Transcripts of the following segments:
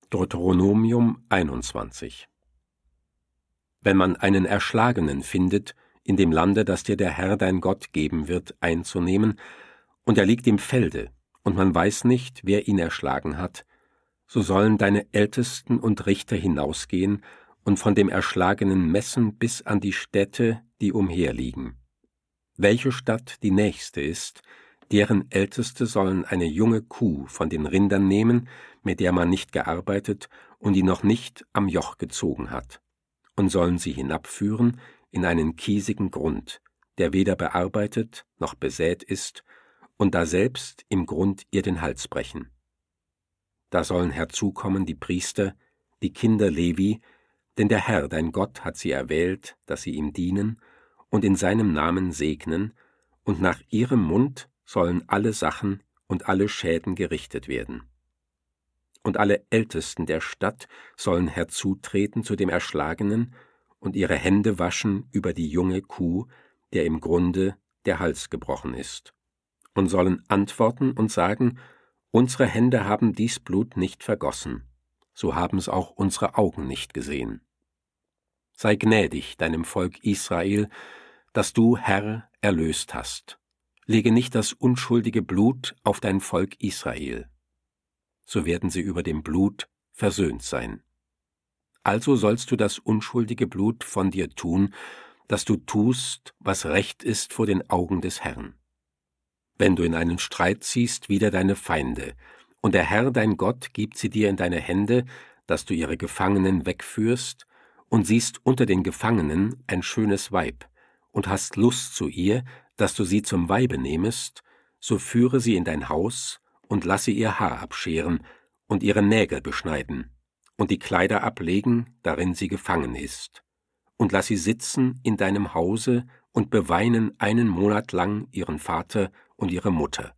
Deuteronomium 21. Wenn man einen Erschlagenen findet, in dem Lande, das dir der Herr dein Gott geben wird, einzunehmen, und er liegt im Felde, und man weiß nicht, wer ihn erschlagen hat, so sollen deine Ältesten und Richter hinausgehen und von dem Erschlagenen messen bis an die Städte, die umherliegen. Welche Stadt die nächste ist, deren Älteste sollen eine junge Kuh von den Rindern nehmen, mit der man nicht gearbeitet und die noch nicht am Joch gezogen hat, und sollen sie hinabführen in einen kiesigen Grund, der weder bearbeitet noch besät ist, und daselbst im Grund ihr den Hals brechen. Da sollen herzukommen die Priester, die Kinder Levi, denn der Herr, dein Gott, hat sie erwählt, dass sie ihm dienen und in seinem Namen segnen, und nach ihrem Mund sollen alle Sachen und alle Schäden gerichtet werden. Und alle Ältesten der Stadt sollen herzutreten zu dem Erschlagenen und ihre Hände waschen über die junge Kuh, der im Grunde der Hals gebrochen ist, und sollen antworten und sagen: Unsere Hände haben dies Blut nicht vergossen, so haben's auch unsere Augen nicht gesehen. Sei gnädig deinem Volk Israel, das du, Herr, erlöst hast. Lege nicht das unschuldige Blut auf dein Volk Israel. So werden sie über dem Blut versöhnt sein. Also sollst du das unschuldige Blut von dir tun, dass du tust, was recht ist vor den Augen des Herrn. Wenn du in einen Streit ziehst wider deine Feinde, und der Herr dein Gott gibt sie dir in deine Hände, dass du ihre Gefangenen wegführst, und siehst unter den Gefangenen ein schönes Weib, und hast Lust zu ihr, dass du sie zum Weibe nehmest, so führe sie in dein Haus und lasse ihr Haar abscheren und ihre Nägel beschneiden und die Kleider ablegen, darin sie gefangen ist, und lass sie sitzen in deinem Hause und beweinen 1 Monat lang ihren Vater und ihre Mutter.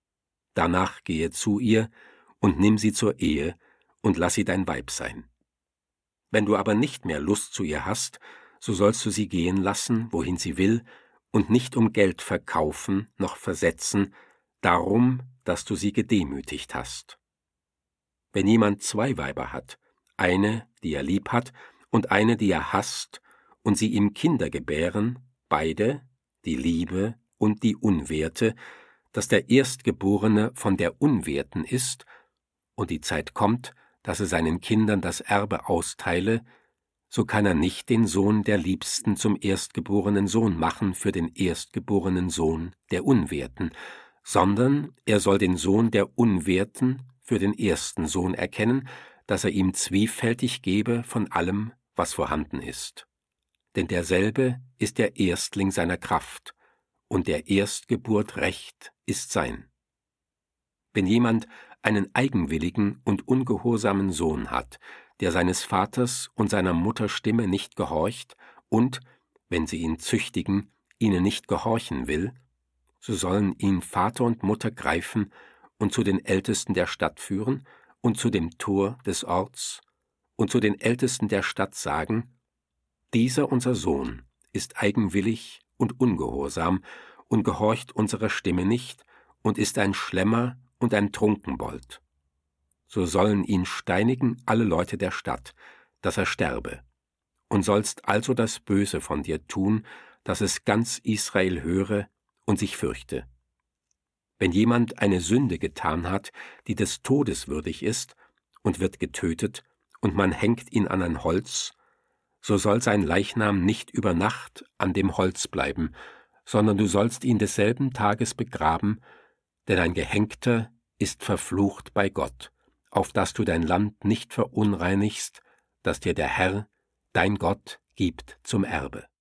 Danach gehe zu ihr und nimm sie zur Ehe und lass sie dein Weib sein. Wenn du aber nicht mehr Lust zu ihr hast, so sollst du sie gehen lassen, wohin sie will, und nicht um Geld verkaufen noch versetzen, darum, dass du sie gedemütigt hast. Wenn jemand 2 Weiber hat, eine, die er lieb hat, und eine, die er hasst, und sie ihm Kinder gebären, beide, die Liebe und die Unwerte, dass der Erstgeborene von der Unwerten ist, und die Zeit kommt, dass er seinen Kindern das Erbe austeile, so kann er nicht den Sohn der Liebsten zum erstgeborenen Sohn machen für den erstgeborenen Sohn der Unwerten, sondern er soll den Sohn der Unwerten für den ersten Sohn erkennen, dass er ihm zwiefältig gebe von allem, was vorhanden ist. Denn derselbe ist der Erstling seiner Kraft, und der Erstgeburt Recht ist sein. Wenn jemand einen eigenwilligen und ungehorsamen Sohn hat, der seines Vaters und seiner Mutter Stimme nicht gehorcht und, wenn sie ihn züchtigen, ihnen nicht gehorchen will, so sollen ihn Vater und Mutter greifen und zu den Ältesten der Stadt führen und zu dem Tor des Orts und zu den Ältesten der Stadt sagen: Dieser unser Sohn ist eigenwillig und ungehorsam und gehorcht unserer Stimme nicht und ist ein Schlemmer und ein Trunkenbold. So sollen ihn steinigen alle Leute der Stadt, dass er sterbe. Und sollst also das Böse von dir tun, dass es ganz Israel höre und sich fürchte. Wenn jemand eine Sünde getan hat, die des Todes würdig ist, und wird getötet, und man hängt ihn an ein Holz, so soll sein Leichnam nicht über Nacht an dem Holz bleiben, sondern du sollst ihn desselben Tages begraben, denn ein Gehängter ist verflucht bei Gott, auf dass du dein Land nicht verunreinigst, das dir der Herr, dein Gott, gibt zum Erbe.